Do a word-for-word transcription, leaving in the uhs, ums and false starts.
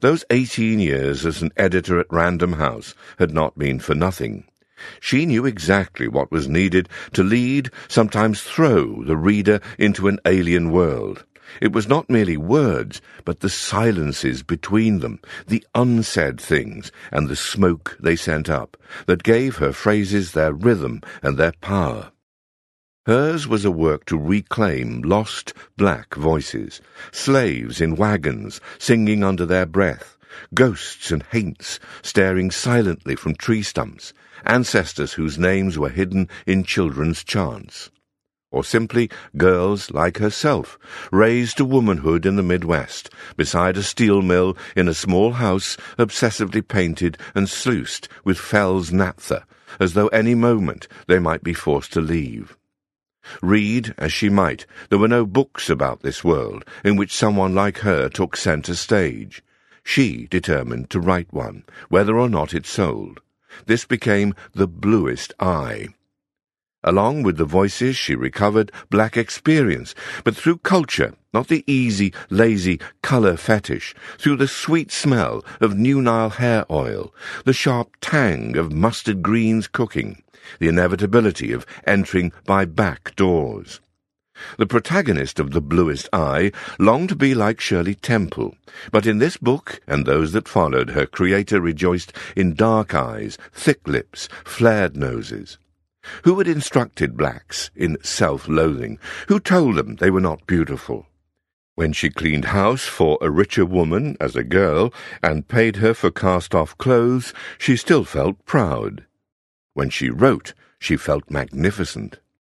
Those eighteen years as an editor at Random House had not been for nothing. She knew exactly what was needed to lead, sometimes throw, the reader into an alien world. It was not merely words, but the silences between them, the unsaid things, and the smoke they sent up, that gave her phrases their rhythm and their power. Hers was a work to reclaim lost black voices, slaves in wagons singing under their breath, ghosts and haints staring silently from tree stumps, ancestors whose names were hidden in children's chants. Or simply girls like herself, raised to womanhood in the Midwest, beside a steel mill in a small house obsessively painted and sluiced with Fell's naphtha, as though any moment they might be forced to leave. Read as she might, there were no books about this world in which someone like her took centre stage. She determined to write one, whether or not it sold. This became The Bluest Eye. Along with the voices she recovered black experience, but through culture, not the easy, lazy colour fetish, through the sweet smell of New Nile hair oil, the sharp tang of mustard greens cooking, the inevitability of entering by back doors. The protagonist of The Bluest Eye longed to be like Shirley Temple, but in this book and those that followed, her creator rejoiced in dark eyes, thick lips, flared noses. Who had instructed blacks in self-loathing? Who told them they were not beautiful? When she cleaned house for a richer woman as a girl and paid her for cast-off clothes, she still felt proud. When she wrote, she felt magnificent.